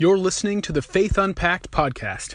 You're listening to the Faith Unpacked podcast.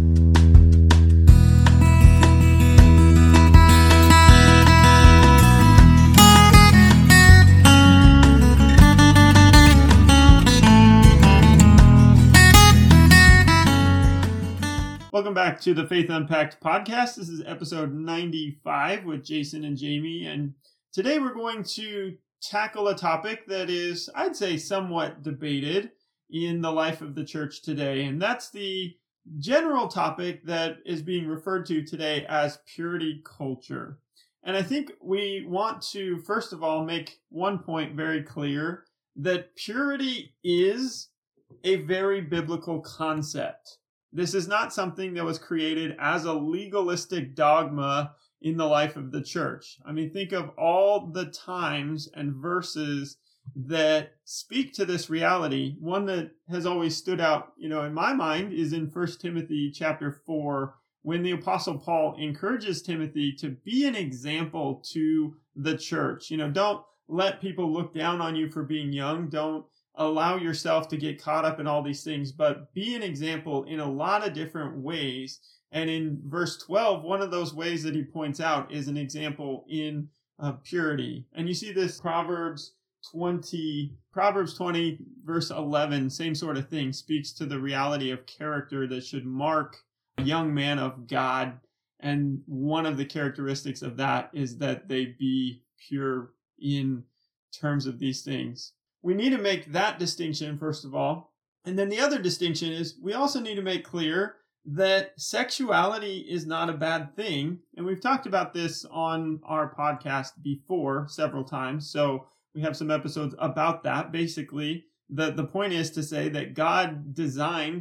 Welcome back to the Faith Unpacked podcast. This is episode 95 with Jason and Jamie, and today we're going to tackle a topic that is, I'd say, somewhat debated in the life of the church today, and that's the general topic that is being referred to today as purity culture. And I think we want to, first of all, make one point very clear, that purity is a very biblical concept. This is not something that was created as a legalistic dogma in the life of the church. I mean, think of all the times and verses that speak to this reality. One that has always stood out, in my mind is in 1 Timothy chapter 4, when the Apostle Paul encourages Timothy to be an example to the church. Don't let people look down on you for being young. Don't allow yourself to get caught up in all these things, but be an example in a lot of different ways. And in verse 12, one of those ways that he points out is an example in purity. And you see this Proverbs 20 verse 11, same sort of thing, speaks to the reality of character that should mark a young man of God. And one of the characteristics of that is that they be pure in terms of these things. We need to make that distinction, first of all. And then the other distinction is we also need to make clear that sexuality is not a bad thing. And we've talked about this on our podcast before several times. So we have some episodes about that. Basically, the point is to say that God designed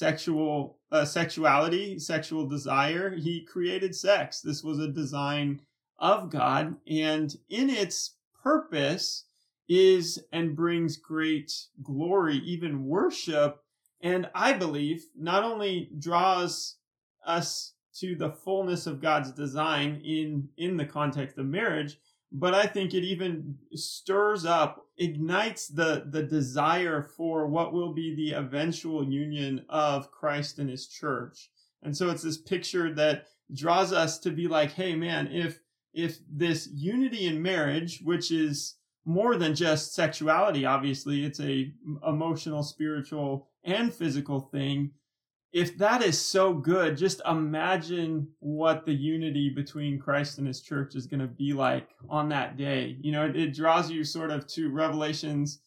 sexuality, sexual desire. He created sex. This was a design of God. And in its purpose is and brings great glory, even worship. And I believe not only draws us to the fullness of God's design in the context of marriage, but I think it even stirs up, ignites the desire for what will be the eventual union of Christ and his church. And so it's this picture that draws us to be like, hey man, if this unity in marriage, which is more than just sexuality, obviously, it's a emotional, spiritual, and physical thing. If that is so good, just imagine what the unity between Christ and his church is going to be like on that day. It draws you sort of to Revelations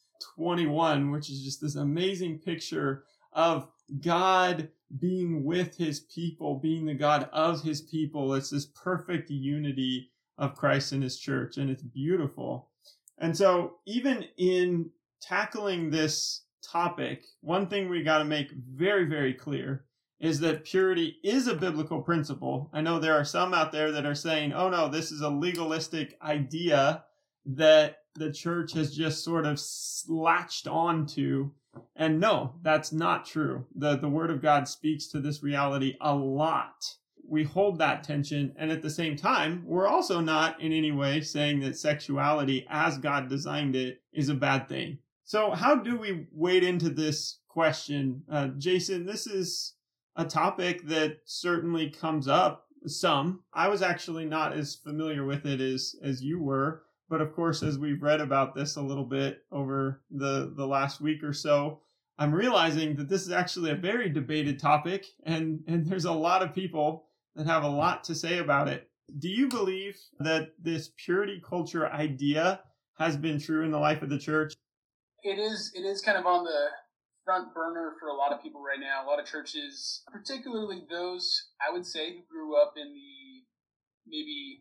21, which is just this amazing picture of God being with his people, being the God of his people. It's this perfect unity of Christ and his church, and it's beautiful. And so even in tackling this topic, one thing we got to make very, very clear is that purity is a biblical principle. I know there are some out there that are saying, oh no, this is a legalistic idea that the church has just sort of latched onto. And no, that's not true. The Word of God speaks to this reality a lot. We hold that tension, and at the same time, we're also not in any way saying that sexuality, as God designed it, is a bad thing. So how do we wade into this question? Jason, this is a topic that certainly comes up some. I was actually not as familiar with it as you were, but of course, as we've read about this a little bit over the last week or so, I'm realizing that this is actually a very debated topic, and there's a lot of people that have a lot to say about it. Do you believe that this purity culture idea has been true in the life of the church? It is kind of on the front burner for a lot of people right now. A lot of churches, particularly those, I would say, who grew up in the maybe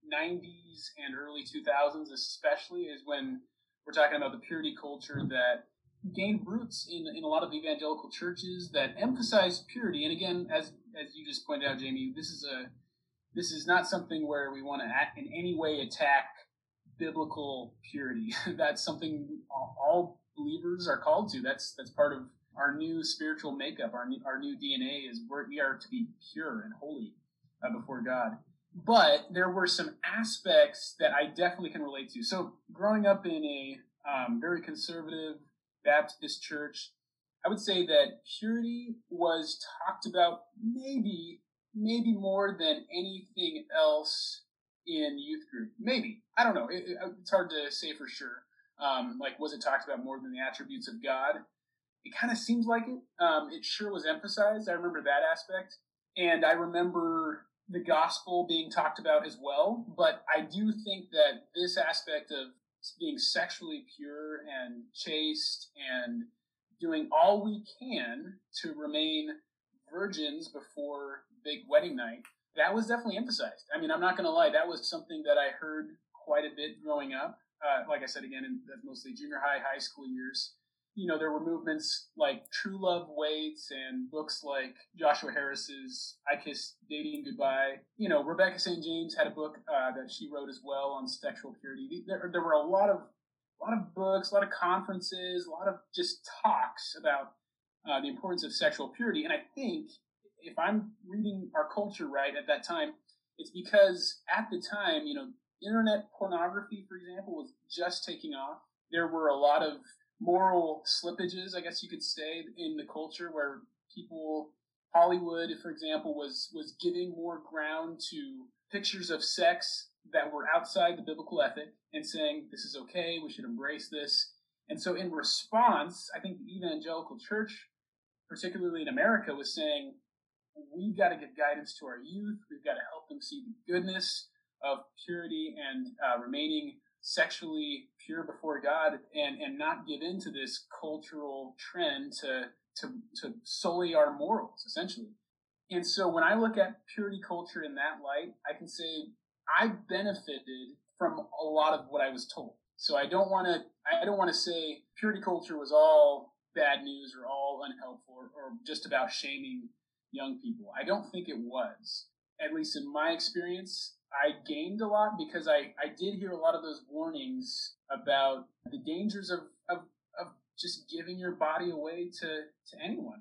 90s and early 2000s especially, is when we're talking about the purity culture that gained roots in a lot of evangelical churches that emphasize purity. And again, as you just pointed out, Jamie, this is not something where we want to in any way attack biblical purity. That's something all believers are called to. That's part of our new spiritual makeup. Our new DNA is we are to be pure and holy before God. But there were some aspects that I definitely can relate to. So growing up in a very conservative Baptist church, I would say that purity was talked about maybe more than anything else in youth group. Maybe. I don't know. It's hard to say for sure. Like, was it talked about more than the attributes of God? It kind of seems like it. It sure was emphasized. I remember that aspect. And I remember the gospel being talked about as well. But I do think that this aspect of being sexually pure and chaste and doing all we can to remain virgins before big wedding night, that was definitely emphasized. I mean, I'm not going to lie, that was something that I heard quite a bit growing up. Like I said, again, in mostly junior high school years. You know, there were movements like True Love Waits and books like Joshua Harris's I Kiss Dating Goodbye. You know, Rebecca St. James had a book that she wrote as well on sexual purity. There were a lot of books, a lot of conferences, a lot of just talks about the importance of sexual purity. And I think if I'm reading our culture right at that time, it's because at the time, you know, internet pornography, for example, was just taking off. There were a lot of moral slippages, I guess you could say, in the culture where Hollywood, for example, was giving more ground to pictures of sex that were outside the biblical ethic and saying, this is okay, we should embrace this. And so in response, I think the evangelical church, particularly in America, was saying, we've got to give guidance to our youth. We've got to help them see the goodness of purity and remaining sexually pure before God, and not give into this cultural trend to sully our morals, essentially. And so when I look at purity culture in that light, I can say I benefited from a lot of what I was told. So I don't want to say purity culture was all bad news or all unhelpful or just about shaming young people. I don't think it was. At least in my experience, I gained a lot because I did hear a lot of those warnings about the dangers of just giving your body away to anyone.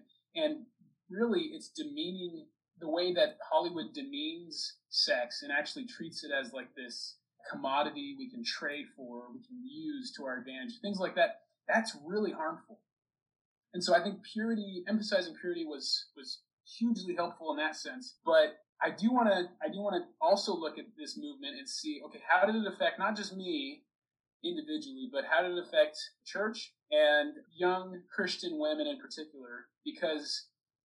And really it's demeaning the way that Hollywood demeans sex and actually treats it as like this commodity we can trade for, we can use to our advantage, things like that. That's really harmful. And so I think emphasizing purity was hugely helpful in that sense. But I do want to also look at this movement and see, okay, how did it affect not just me individually, but how did it affect church and young Christian women in particular? Because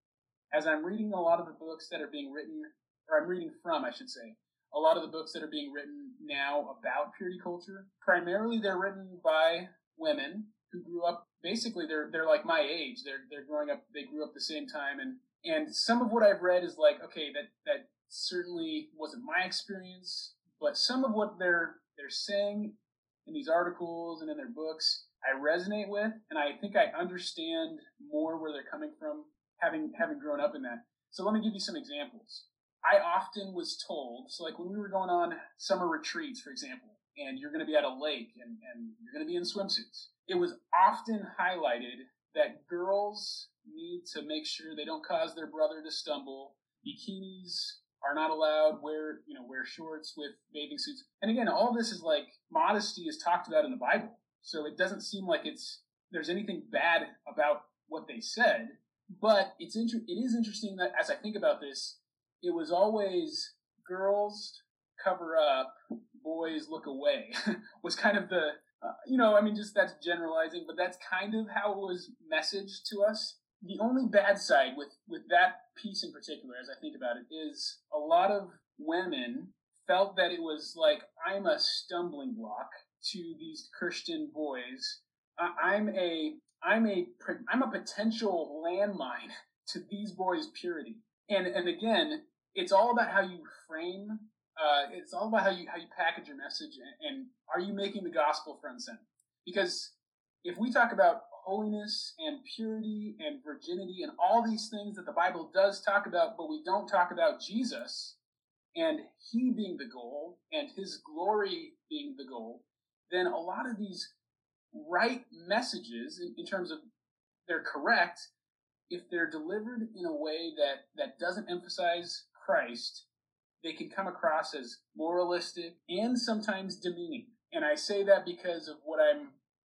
as I'm reading a lot of the books that are being written, or I'm reading from, I should say, a lot of the books that are being written now about purity culture, primarily they're written by women who grew up, basically they're like my age. They're growing up, they grew up the same time, and some of what I've read is like, okay, that certainly wasn't my experience, but some of what they're saying in these articles and in their books, I resonate with, and I think I understand more where they're coming from, having grown up in that. So let me give you some examples. I often was told, so like when we were going on summer retreats, for example, and you're going to be at a lake and you're going to be in swimsuits, it was often highlighted that girls need to make sure they don't cause their brother to stumble. Bikinis are not allowed. Wear shorts with bathing suits. And again, all this is like modesty is talked about in the Bible. So it doesn't seem like there's anything bad about what they said. But it is interesting that as I think about this, it was always girls cover up, boys look away was kind of the, just that's generalizing, but that's kind of how it was messaged to us. The only bad side with that piece in particular, as I think about it, is a lot of women felt that it was like, I'm a stumbling block to these Christian boys. I'm a potential landmine to these boys' purity. And again, it's all about how you frame. It's all about how you package your message, and are you making the gospel front and center? Because if we talk about holiness and purity and virginity and all these things that the Bible does talk about, but we don't talk about Jesus and he being the goal and his glory being the goal, then a lot of these right messages, in terms of they're correct, if they're delivered in a way that doesn't emphasize Christ, they can come across as moralistic and sometimes demeaning. And I say that because of what I'm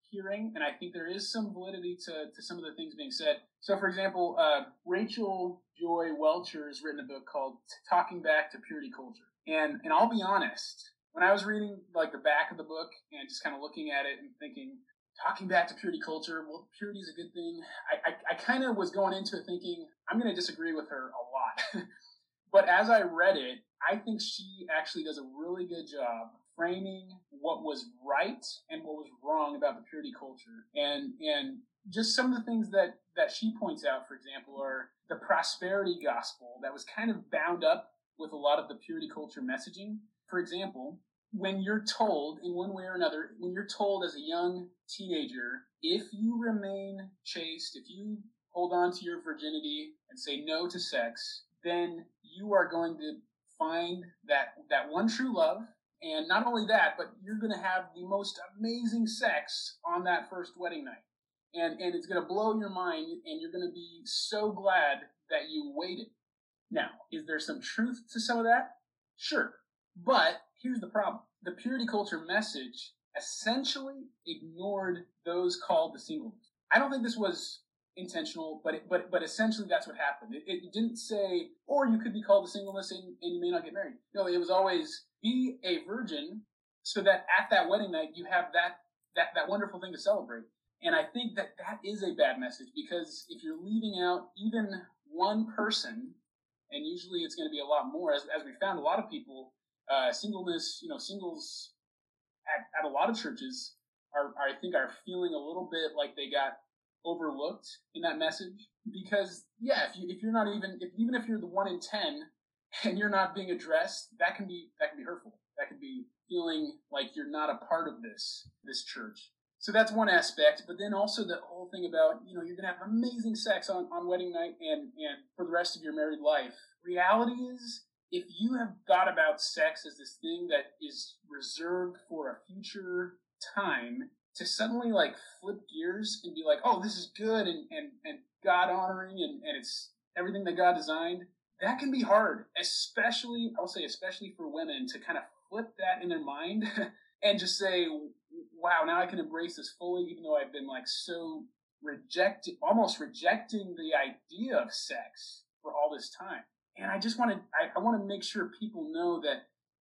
hearing, and I think there is some validity to some of the things being said. So, for example, Rachel Joy Welcher has written a book called Talking Back to Purity Culture. And I'll be honest, when I was reading like the back of the book and just kind of looking at it and thinking, talking back to purity culture, well, purity is a good thing. I kind of was going into it thinking, I'm going to disagree with her a lot. But as I read it, I think she actually does a really good job framing what was right and what was wrong about the purity culture. And just some of the things that she points out, for example, are the prosperity gospel that was kind of bound up with a lot of the purity culture messaging. For example, when you're told in one way or another, when you're told as a young teenager, if you remain chaste, if you hold on to your virginity and say no to sex, then you are going to find that one true love. And not only that, but you're going to have the most amazing sex on that first wedding night. And it's going to blow your mind, and you're going to be so glad that you waited. Now, is there some truth to some of that? Sure. But here's the problem. The purity culture message essentially ignored those called to singleness. I don't think this was intentional, but essentially that's what happened. It didn't say, or you could be called to singleness and you may not get married. No, it was always be a virgin so that at that wedding night you have that wonderful thing to celebrate. And I think that is a bad message, because if you're leaving out even one person, and usually it's going to be a lot more, as we found, a lot of people, singleness, singles at a lot of churches I think are feeling a little bit like they got overlooked in that message, because if you're not even if you're the 1 in 10 and you're not being addressed, that can be hurtful. That could be feeling like you're not a part of this church. So that's one aspect, but then also the whole thing about, you're going to have amazing sex on wedding night and for the rest of your married life. Reality is, if you have thought about sex as this thing that is reserved for a future time, to suddenly like flip gears and be like, oh, this is good and God honoring and it's everything that God designed, that can be hard, especially for women, to kind of flip that in their mind and just say, wow, now I can embrace this fully, even though I've been like so almost rejecting the idea of sex for all this time. And I just want to make sure people know that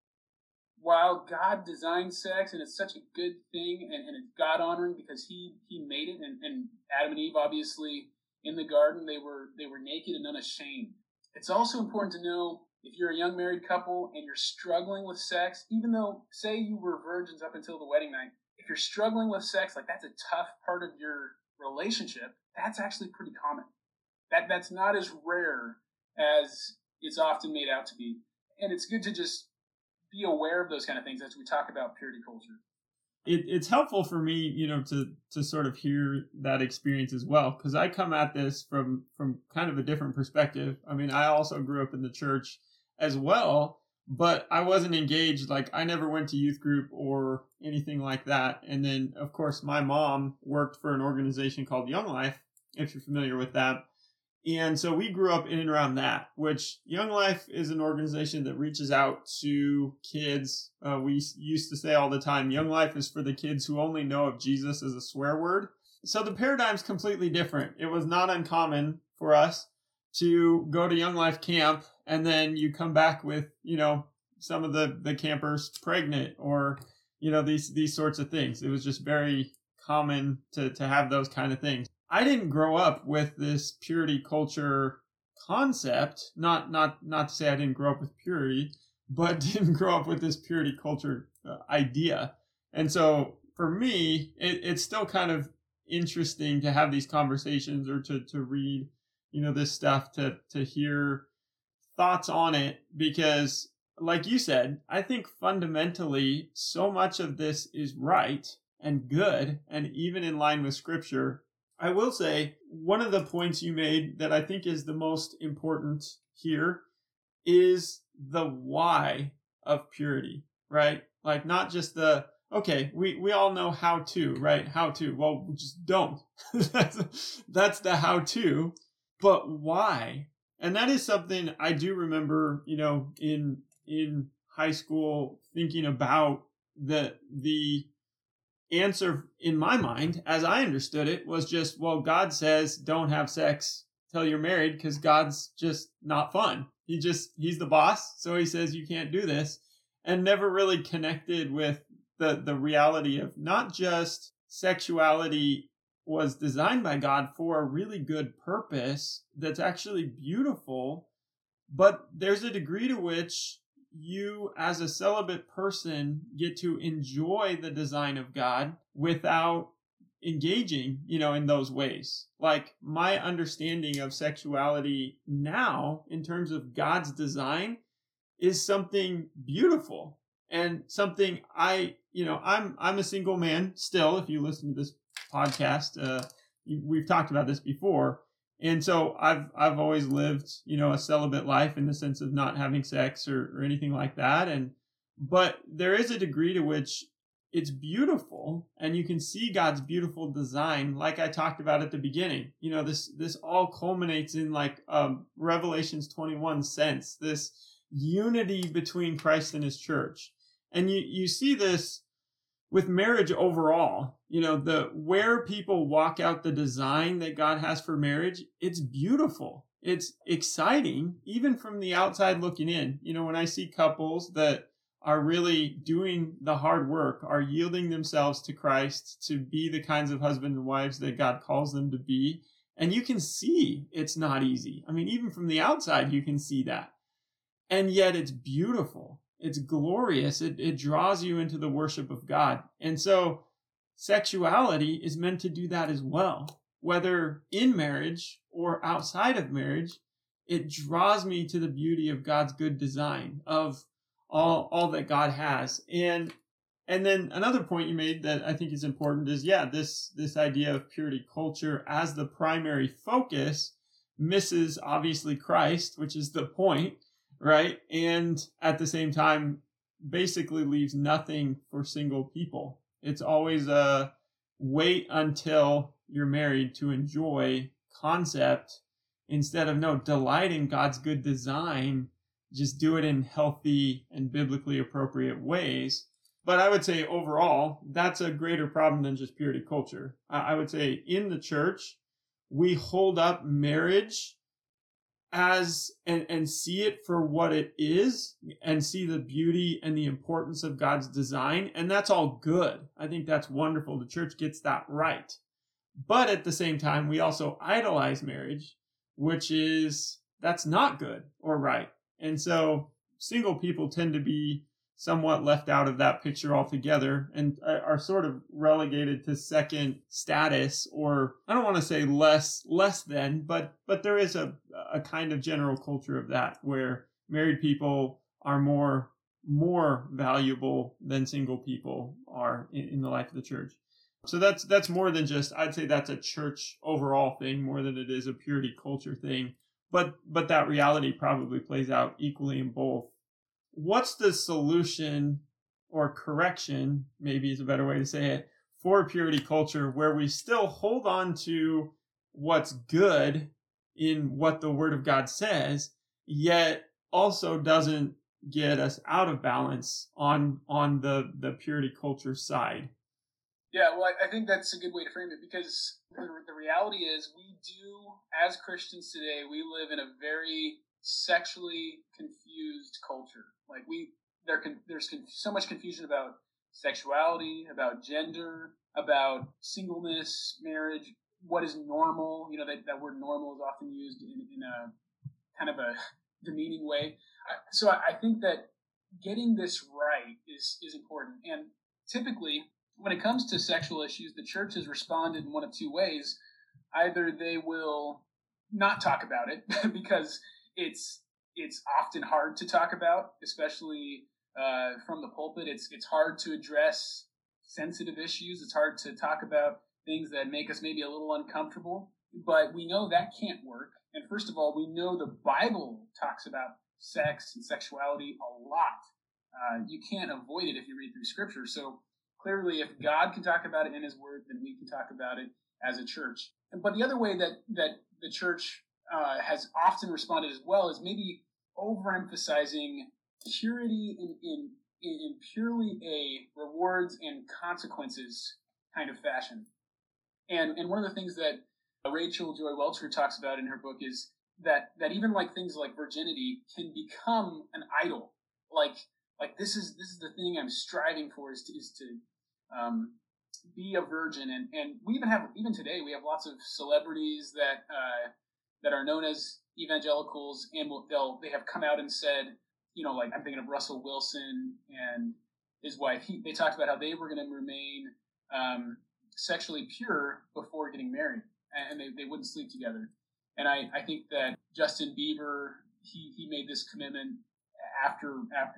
while God designed sex and it's such a good thing and it's God honoring because he made it, and Adam and Eve, obviously in the garden, they were naked and unashamed. It's also important to know, if you're a young married couple and you're struggling with sex, even though, say you were virgins up until the wedding night, if you're struggling with sex, like that's a tough part of your relationship, that's actually pretty common. That's not as rare as it's often made out to be. And it's good to just be aware of those kind of things as we talk about purity culture. It's helpful for me, to sort of hear that experience as well, because I come at this from kind of a different perspective. I mean, I also grew up in the church as well, but I wasn't engaged. Like, I never went to youth group or anything like that. And then, of course, my mom worked for an organization called Young Life, if you're familiar with that. And so we grew up in and around that, which Young Life is an organization that reaches out to kids. We used to say all the time, Young Life is for the kids who only know of Jesus as a swear word. So the paradigm's completely different. It was not uncommon for us to go to Young Life camp and then you come back with, some of the campers pregnant or, these sorts of things. It was just very common to have those kind of things. I didn't grow up with this purity culture concept, not to say I didn't grow up with purity, but didn't grow up with this purity culture idea. And so for me, it's still kind of interesting to have these conversations or to read, this stuff, to hear thoughts on it, because like you said, I think fundamentally so much of this is right and good and even in line with Scripture. I will say one of the points you made that I think is the most important here is the why of purity, right? Like, not just we all know how to, right? How to, well, just don't. That's the how to, but why? And that is something I do remember, in high school thinking about the answer in my mind, as I understood it, was just, well, God says don't have sex till you're married because God's just not fun. He's the boss, so he says you can't do this, and never really connected with the reality of not just sexuality was designed by God for a really good purpose that's actually beautiful, but there's a degree to which you as a celibate person get to enjoy the design of God without engaging, in those ways. Like my understanding of sexuality now in terms of God's design is something beautiful and something I'm a single man still. If you listen to this podcast, we've talked about this before. And so I've always lived, a celibate life in the sense of not having sex or anything like that. But there is a degree to which it's beautiful and you can see God's beautiful design. Like I talked about at the beginning, this all culminates in like Revelations 21 sense, this unity between Christ and his church. And you see this with marriage overall, where people walk out the design that God has for marriage, it's beautiful. It's exciting, even from the outside looking in. When I see couples that are really doing the hard work, are yielding themselves to Christ to be the kinds of husband and wives that God calls them to be, and you can see it's not easy. I mean, even from the outside, you can see that. And yet it's beautiful. It's glorious. It draws you into the worship of God. And so sexuality is meant to do that as well. Whether in marriage or outside of marriage, it draws me to the beauty of God's good design, of all that God has. And then another point you made that I think is important is, this idea of purity culture as the primary focus misses obviously Christ, which is the point. Right. And at the same time, basically leaves nothing for single people. It's always a wait until you're married to enjoy concept instead of delight in God's good design. Just do it in healthy and biblically appropriate ways. But I would say overall, that's a greater problem than just purity culture. I would say in the church, we hold up marriage as and see it for what it is and see the beauty and the importance of God's design. And that's all good. I think that's wonderful. The church gets that right. But at the same time, we also idolize marriage, that's not good or right. And so single people tend to be somewhat left out of that picture altogether and are sort of relegated to second status, or I don't want to say less than, but there is a kind of general culture of that where married people are more valuable than single people are in the life of the church. So that's more than just, I'd say that's a church overall thing more than it is a purity culture thing. But that reality probably plays out equally in both. What's the solution or correction, maybe is a better way to say it, for purity culture where we still hold on to what's good in what the Word of God says, yet also doesn't get us out of balance on the purity culture side? Yeah, well, I think that's a good way to frame it, because the reality is we do, as Christians today, we live in a very sexually confused culture. Like there's so much confusion about sexuality, about gender, about singleness, marriage, what is normal. That word normal is often used in a kind of a demeaning way. So I think that getting this right is important. And typically, when it comes to sexual issues, the church has responded in one of two ways. Either they will not talk about it because it's often hard to talk about, especially from the pulpit. It's hard to address sensitive issues. It's hard to talk about things that make us maybe a little uncomfortable. But we know that can't work. And first of all, we know the Bible talks about sex and sexuality a lot. You can't avoid it if you read through Scripture. So clearly, if God can talk about it in His Word, then we can talk about it as a church. But the other way that the church has often responded as well is maybe overemphasizing purity in purely a rewards and consequences kind of fashion. And one of the things that Rachel Joy Welcher talks about in her book is that even like things like virginity can become an idol. Like this is the thing I'm striving for is to be a virgin. And we even today we have lots of celebrities that are known as evangelicals, and they have come out and said, like I'm thinking of Russell Wilson and his wife. They talked about how they were going to remain sexually pure before getting married, and they wouldn't sleep together. And I think that Justin Bieber, he made this commitment after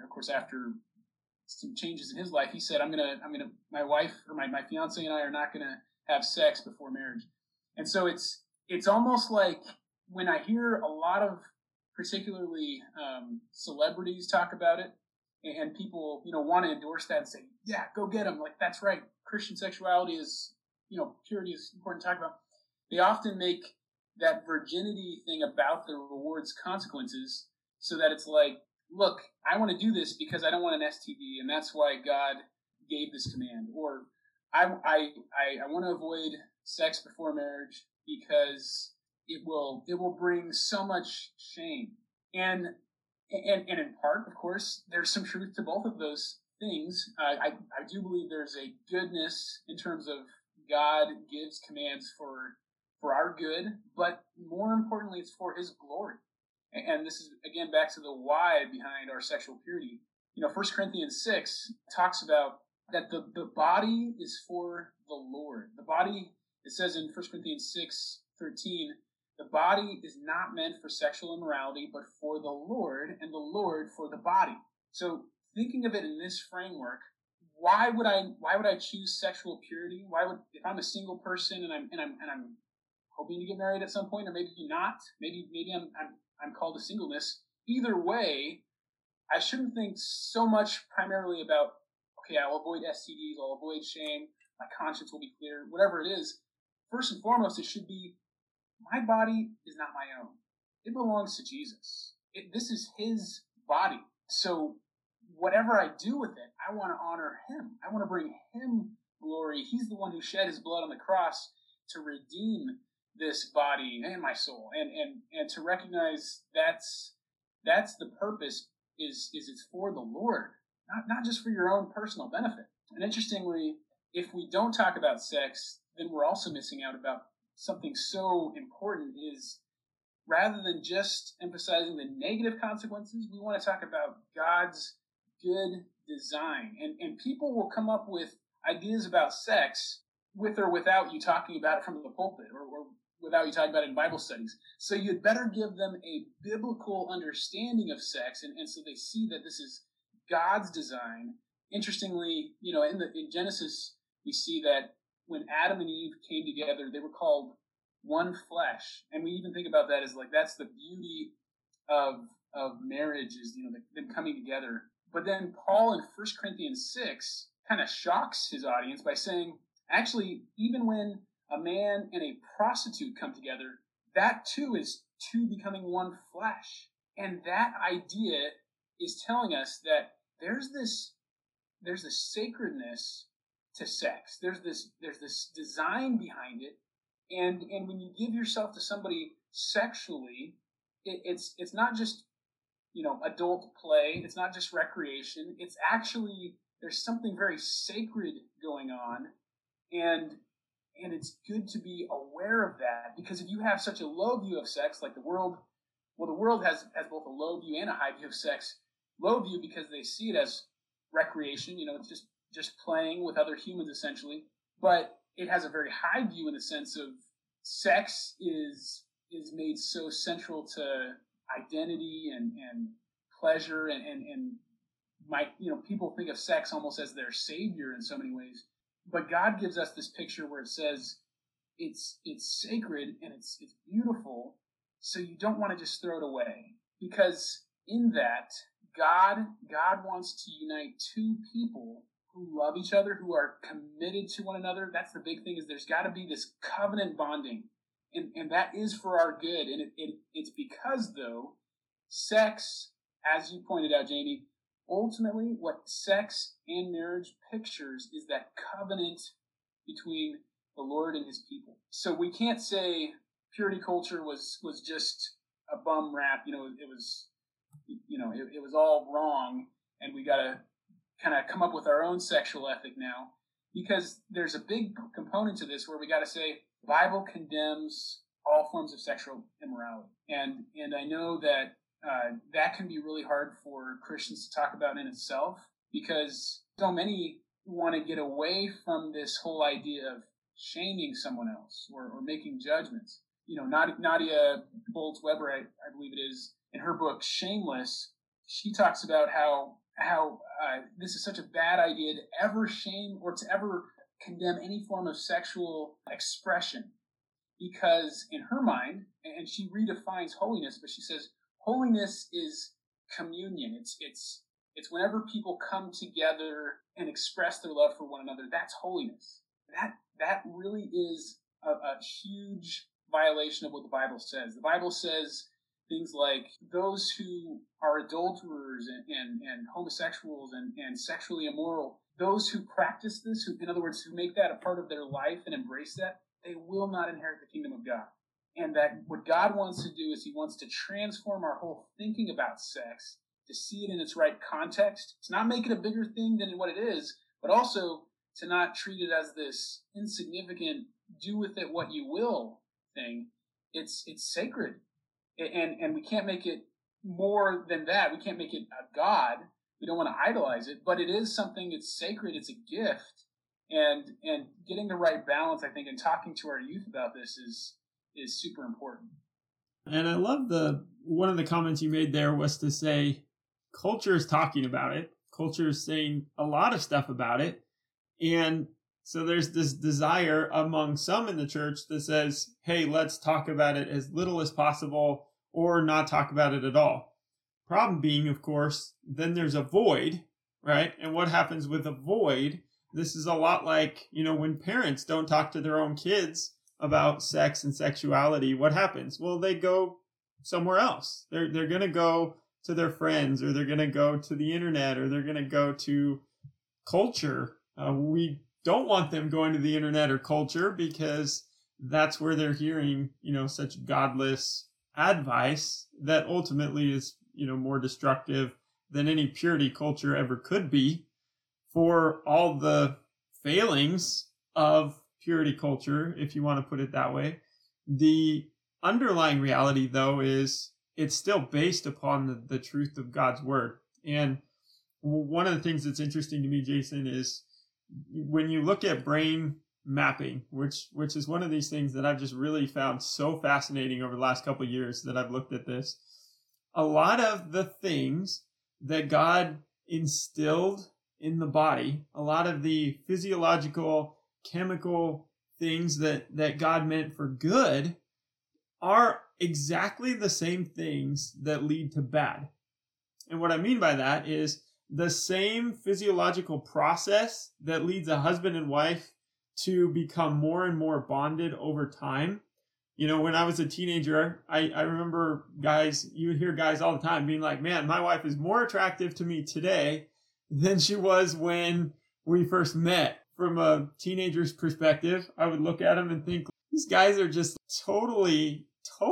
some changes in his life. He said, my wife or my fiance and I are not gonna have sex before marriage. And so it's almost like when I hear a lot of particularly celebrities talk about it, and people want to endorse that and say, yeah, go get them, like that's right, Christian sexuality is, purity is important to talk about. They often make that virginity thing about the rewards consequences, so that it's like, look, I want to do this because I don't want an STD, and that's why God gave this command. Or I want to avoid sex before marriage because it will bring so much shame. And in part, of course, there's some truth to both of those things. I do believe there's a goodness in terms of God gives commands for our good, but more importantly, it's for His glory. And this is, again, back to the why behind our sexual purity. 1 Corinthians 6 talks about that the body is for the Lord. The body, it says in 1 Corinthians 6:13, the body is not meant for sexual immorality, but for the Lord, and the Lord for the body. So thinking of it in this framework, why would I choose sexual purity? If I'm a single person and I'm hoping to get married at some point, or maybe not, maybe I'm called to singleness. Either way, I shouldn't think so much primarily about, okay, I'll avoid STDs, I'll avoid shame, my conscience will be clear, whatever it is. First and foremost, it should be, my body is not my own. It belongs to Jesus. This is His body. So whatever I do with it, I want to honor Him. I want to bring Him glory. He's the one who shed His blood on the cross to redeem this body and my soul, and to recognize that's the purpose is it's for the Lord, not just for your own personal benefit. And interestingly, if we don't talk about sex, then we're also missing out about something so important. Is rather than just emphasizing the negative consequences, we want to talk about God's good design. And people will come up with ideas about sex with or without you talking about it from the pulpit, or without you talking about it in Bible studies. So you'd better give them a biblical understanding of sex, and so they see that this is God's design. Interestingly, in Genesis, we see that when Adam and Eve came together, they were called one flesh. And we even think about that as like, that's the beauty of marriage, is, them coming together. But then Paul in 1 Corinthians 6 kind of shocks his audience by saying, actually, even when a man and a prostitute come together, that too is two becoming one flesh. And that idea is telling us that there's this sacredness to sex. There's this design behind it. And when you give yourself to somebody sexually, it's not just, adult play. It's not just recreation. It's actually, there's something very sacred going on. And it's good to be aware of that, because if you have such a low view of sex, like the world has both a low view and a high view of sex. Low view because they see it as recreation, it's just playing with other humans essentially. But it has a very high view in the sense of sex is made so central to identity and pleasure and people think of sex almost as their savior in so many ways. But God gives us this picture where it says it's sacred and it's beautiful, so you don't want to just throw it away. Because in that, God wants to unite two people who love each other, who are committed to one another. That's the big thing, is there's got to be this covenant bonding. And that is for our good. And it's because, though, sex, as you pointed out, Jamie, ultimately, what sex and marriage pictures is that covenant between the Lord and his people. So we can't say purity culture was just a bum rap. It was all wrong, and we got to kind of come up with our own sexual ethic now, because there's a big component to this where we got to say the Bible condemns all forms of sexual immorality, and I know that that can be really hard for Christians to talk about in itself, because so many want to get away from this whole idea of shaming someone else or making judgments. Nadia Bolz-Weber, I believe it is, in her book Shameless, she talks about how this is such a bad idea to ever shame or to ever condemn any form of sexual expression, because in her mind, and she redefines holiness, but she says holiness is communion. It's whenever people come together and express their love for one another. That's holiness. That really is a huge violation of what the Bible says. The Bible says things like those who are adulterers and homosexuals and sexually immoral, those who practice this, who, in other words, who make that a part of their life and embrace that, they will not inherit the kingdom of God. And that what God wants to do is he wants to transform our whole thinking about sex to see it in its right context, to not make it a bigger thing than what it is, but also to not treat it as this insignificant, do with it what you will thing. It's sacred. And we can't make it more than that. We can't make it a god. We don't want to idolize it, but it is something that's sacred. It's a gift. And getting the right balance, I think, and talking to our youth about this is super important. And I love one of the comments you made there was to say culture is talking about it. Culture is saying a lot of stuff about it. And so there's this desire among some in the church that says, hey, let's talk about it as little as possible or not talk about it at all. Problem being, of course, then there's a void, right? And what happens with a void? This is a lot like, when parents don't talk to their own kids about sex and sexuality, what happens? Well, they go somewhere else. They're going to go to their friends, or they're going to go to the internet, or they're going to go to culture. We don't want them going to the internet or culture because that's where they're hearing, such godless advice that ultimately is, more destructive than any purity culture ever could be. For all the failings of purity culture, if you want to put it that way, the underlying reality, though, is it's still based upon the truth of God's word. And one of the things that's interesting to me, Jason, is when you look at brain mapping, which is one of these things that I've just really found so fascinating over the last couple of years that I've looked at this. A lot of the things that God instilled in the body, a lot of the physiological, chemical things that God meant for good are exactly the same things that lead to bad. And what I mean by that is the same physiological process that leads a husband and wife to become more and more bonded over time. When I was a teenager, I remember you would hear guys all the time being like, man, my wife is more attractive to me today than she was when we first met. From a teenager's perspective, I would look at them and think, these guys are just totally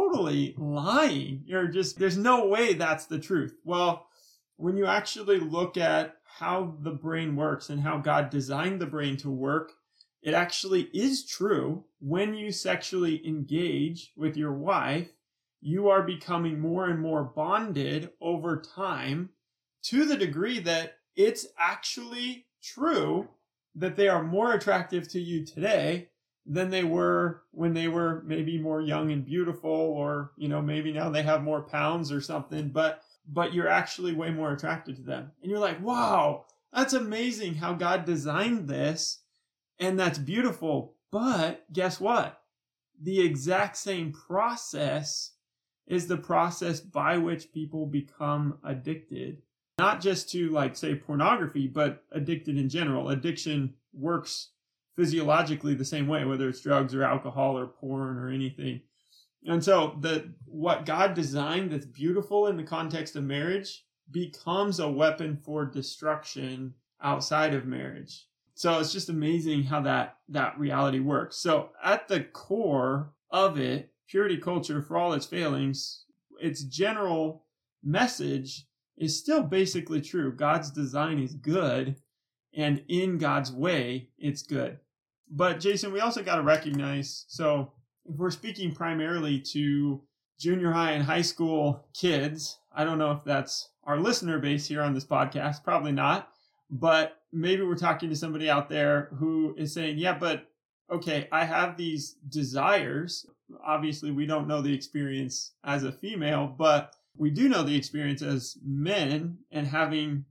lying. There's no way that's the truth. Well, when you actually look at how the brain works and how God designed the brain to work, it actually is true. When you sexually engage with your wife, you are becoming more and more bonded over time, to the degree that it's actually true that they are more attractive to you today than they were when they were maybe more young and beautiful, or, maybe now they have more pounds or something, but you're actually way more attracted to them. And you're like, wow, that's amazing how God designed this. And that's beautiful. But guess what? The exact same process is the process by which people become addicted. Not just to, say, pornography, but addicted in general. Addiction works physiologically the same way, whether it's drugs or alcohol or porn or anything. And so what God designed that's beautiful in the context of marriage becomes a weapon for destruction outside of marriage. So it's just amazing how that reality works. So at the core of it, purity culture, for all its failings, its general message is still basically true. God's design is good, and in God's way, it's good. But Jason, we also got to recognize, so if we're speaking primarily to junior high and high school kids, I don't know if that's our listener base here on this podcast, probably not, but maybe we're talking to somebody out there who is saying, yeah, but okay, I have these desires. Obviously, we don't know the experience as a female, but we do know the experience as men, and having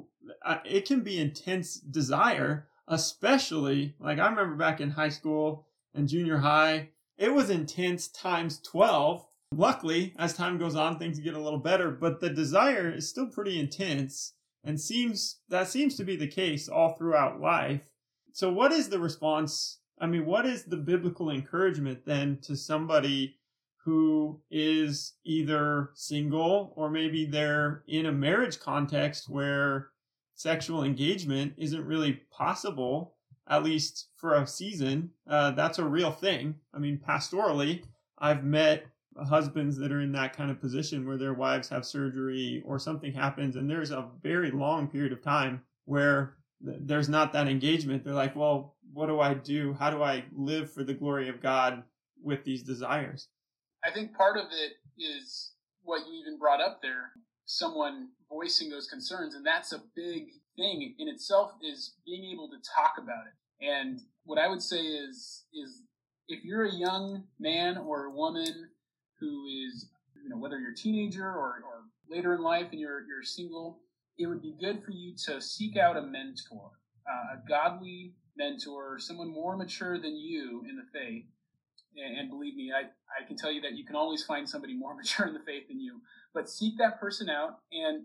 it can be intense desire, especially like I remember back in high school and junior high, it was intense times 12. Luckily, as time goes on, things get a little better, but the desire is still pretty intense, and seems to be the case all throughout life. So what is the response? I mean, what is the biblical encouragement then to somebody who is either single, or maybe they're in a marriage context where sexual engagement isn't really possible, at least for a season? That's a real thing. I mean, pastorally, I've met husbands that are in that kind of position where their wives have surgery or something happens, and there's a very long period of time where there's not that engagement. They're like, well, what do I do? How do I live for the glory of God with these desires? I think part of it is what you even brought up there, someone voicing those concerns, and that's a big thing in itself, is being able to talk about it. And what I would say is if you're a young man or a woman who is, whether you're a teenager or later in life and you're single, it would be good for you to seek out a mentor, a godly mentor, someone more mature than you in the faith. And believe me, I can tell you that you can always find somebody more mature in the faith than you. But seek that person out, and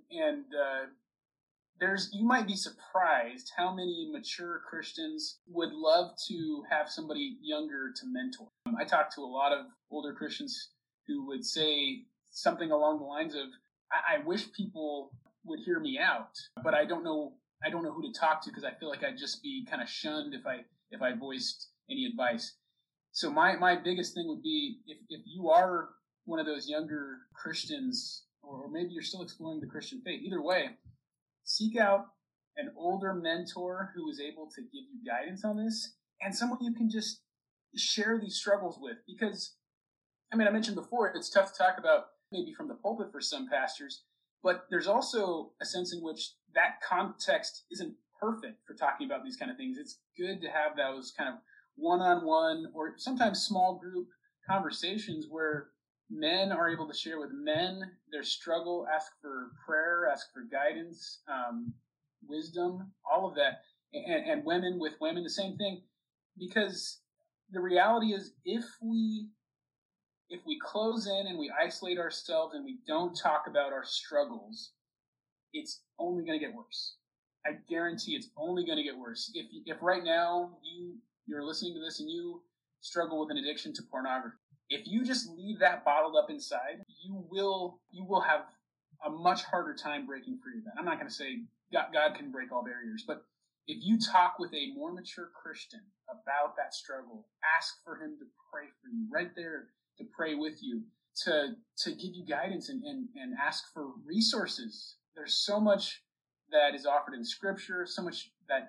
you might be surprised how many mature Christians would love to have somebody younger to mentor. I talk to a lot of older Christians who would say something along the lines of, I wish people would hear me out, but I don't know who to talk to, because I feel like I'd just be kind of shunned if I voiced any advice. So my biggest thing would be, if you are one of those younger Christians, or maybe you're still exploring the Christian faith, either way, seek out an older mentor who is able to give you guidance on this, and someone you can just share these struggles with. Because, I mentioned before, it's tough to talk about maybe from the pulpit for some pastors, but there's also a sense in which that context isn't perfect for talking about these kind of things. It's good to have those kind of one-on-one or sometimes small group conversations where men are able to share with men their struggle, ask for prayer, ask for guidance, wisdom, all of that, and women with women, the same thing. Because the reality is, if we close in and we isolate ourselves and we don't talk about our struggles, it's only going to get worse. I guarantee it's only going to get worse. If right now you're listening to this and you struggle with an addiction to pornography, if you just leave that bottled up inside, you will have a much harder time breaking free of that. I'm not going to say God can break all barriers, but if you talk with a more mature Christian about that struggle, ask for him to pray for you right there, to pray with you, to give you guidance and ask for resources. There's so much that is offered in Scripture, so much that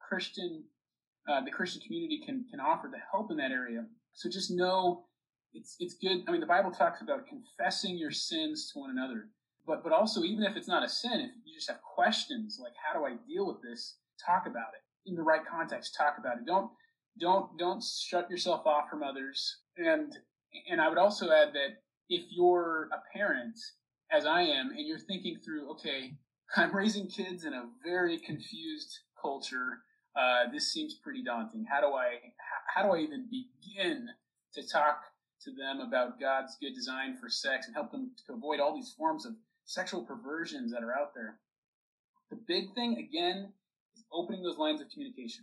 the Christian community can offer to help in that area. So just know it's good. The Bible talks about confessing your sins to one another, but also, even if it's not a sin, if you just have questions like, how do I deal with this? Talk about it in the right context. Talk about it. Don't shut yourself off from others. And I would also add that if you're a parent, as I am, and you're thinking through, okay, I'm raising kids in a very confused culture. This seems pretty daunting. How do I even begin to talk to them about God's good design for sex and help them to avoid all these forms of sexual perversions that are out there? The big thing, again, is opening those lines of communication.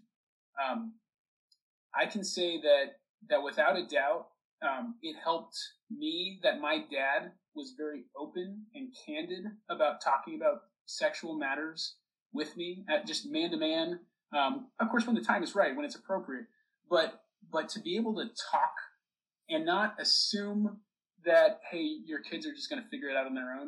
I can say that without a doubt, it helped me that my dad was very open and candid about talking about sexual matters with me, at just man to man. Of course, when the time is right, when it's appropriate, but to be able to talk and not assume that, hey, your kids are just going to figure it out on their own.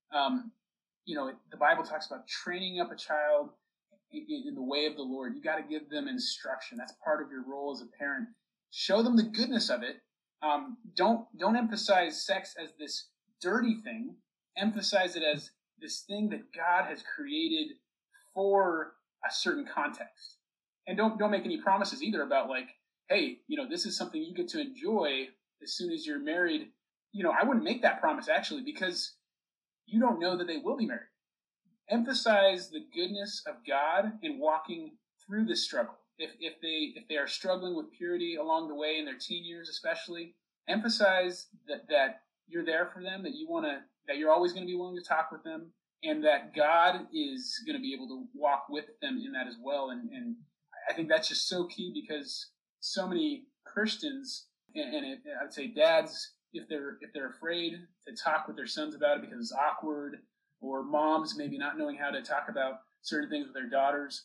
The Bible talks about training up a child in the way of the Lord. You got to give them instruction. That's part of your role as a parent. Show them the goodness of it. Don't emphasize sex as this dirty thing. Emphasize it as this thing that God has created for a certain context. And don't make any promises either about like, hey, this is something you get to enjoy as soon as you're married. I wouldn't make that promise actually, because you don't know that they will be married. Emphasize the goodness of God in walking through this struggle. If they are struggling with purity along the way in their teen years, especially, emphasize that you're there for them, that you're always going to be willing to talk with them, and that God is going to be able to walk with them in that as well. And I think that's just so key, because so many Christians and I'd say dads, if they're afraid to talk with their sons about it because it's awkward, or moms maybe not knowing how to talk about certain things with their daughters,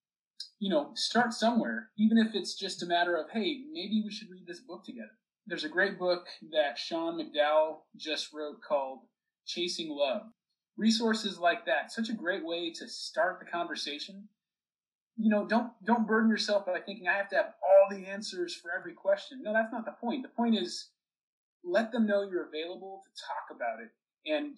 start somewhere, even if it's just a matter of, hey, maybe we should read this book together. There's a great book that Sean McDowell just wrote called Chasing Love. Resources like that, such a great way to start the conversation. Don't burden yourself by thinking I have to have all the answers for every question. No, that's not the point. The point is, let them know you're available to talk about it. And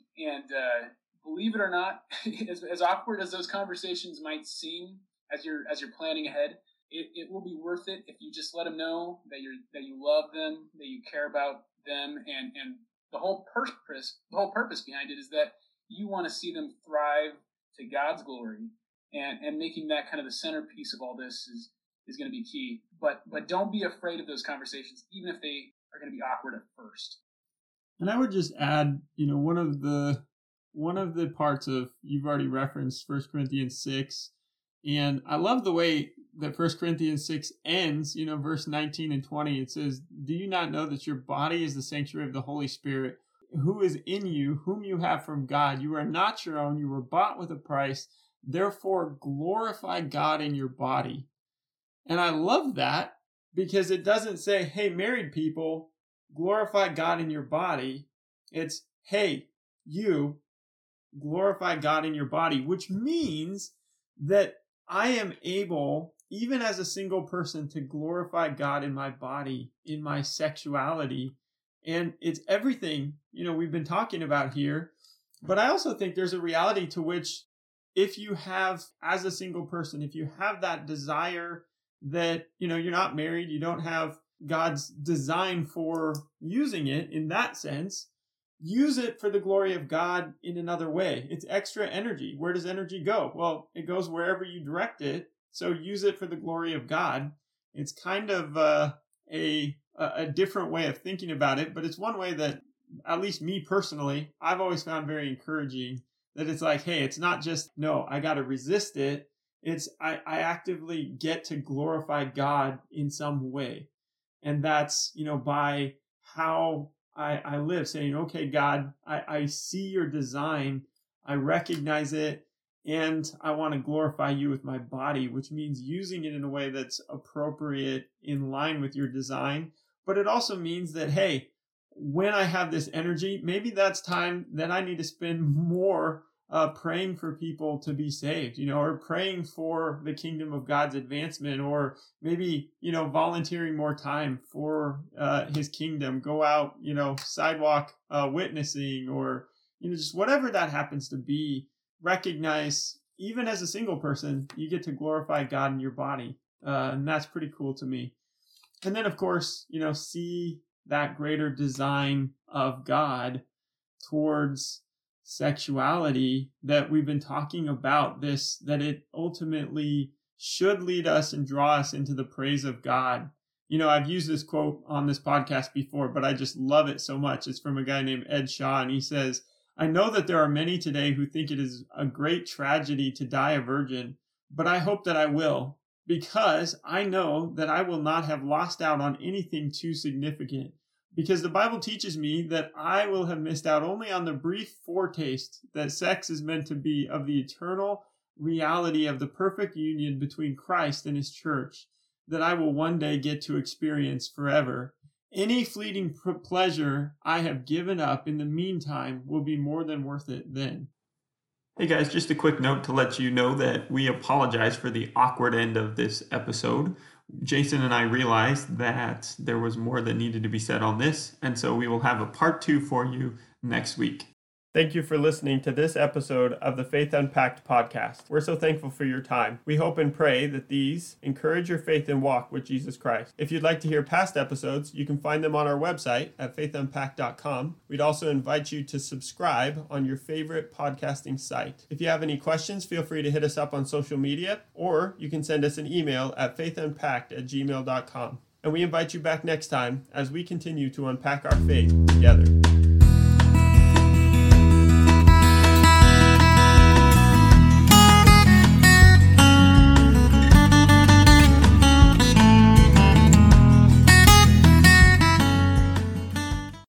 believe it or not, as awkward as those conversations might seem as you're planning ahead, it will be worth it if you just let them know that you love them, that you care about them, and the whole purpose behind it is that you want to see them thrive to God's glory, and making that kind of the centerpiece of all this is going to be key. But don't be afraid of those conversations, even if they are going to be awkward at first. And I would just add, one of the parts of, you've already referenced 1 Corinthians 6, and I love the way that 1 Corinthians 6 ends, verse 19 and 20. It says, "Do you not know that your body is the sanctuary of the Holy Spirit, who is in you, whom you have from God? You are not your own. You were bought with a price. Therefore, glorify God in your body." And I love that, because it doesn't say, hey, married people, glorify God in your body. It's, hey, you glorify God in your body, which means that I am able, even as a single person, to glorify God in my body, in my sexuality. And it's everything, we've been talking about here. But I also think there's a reality to which, if you have, as a single person, if you have that desire that, you're not married, you don't have God's design for using it in that sense, use it for the glory of God in another way. It's extra energy. Where does energy go? Well, it goes wherever you direct it. So use it for the glory of God. It's kind of a different way of thinking about it, but it's one way that, at least me personally, I've always found very encouraging. That it's like, hey, it's not just, no, I got to resist it. It's I actively get to glorify God in some way. And that's, by how I live, saying, okay, God, I see your design, I recognize it, and I want to glorify you with my body, which means using it in a way that's appropriate, in line with your design. But it also means that, hey, when I have this energy, maybe that's time that I need to spend more praying for people to be saved, or praying for the kingdom of God's advancement, or maybe, volunteering more time for his kingdom, go out, sidewalk witnessing, or, just whatever that happens to be. Recognize, even as a single person, you get to glorify God in your body. And that's pretty cool to me. And then, of course, see that greater design of God towards sexuality that we've been talking about, that it ultimately should lead us and draw us into the praise of God. I've used this quote on this podcast before, but I just love it so much. It's from a guy named Ed Shaw, and he says, "I know that there are many today who think it is a great tragedy to die a virgin, but I hope that I will, because I know that I will not have lost out on anything too significant. Because the Bible teaches me that I will have missed out only on the brief foretaste that sex is meant to be of the eternal, reality of the perfect union between Christ and his church that I will one day get to experience forever, any fleeting pleasure I have given up in the meantime will be more than worth it then. Hey guys, just a quick note to let you know that we apologize for the awkward end of this episode. Jason and I realized that there was more that needed to be said on this, and so we will have a part 2 for you next week. Thank you for listening to this episode of the Faith Unpacked podcast. We're so thankful for your time. We hope and pray that these encourage your faith and walk with Jesus Christ. If you'd like to hear past episodes, you can find them on our website at faithunpacked.com. We'd also invite you to subscribe on your favorite podcasting site. If you have any questions, feel free to hit us up on social media, or you can send us an email at faithunpacked@gmail.com. And we invite you back next time as we continue to unpack our faith together.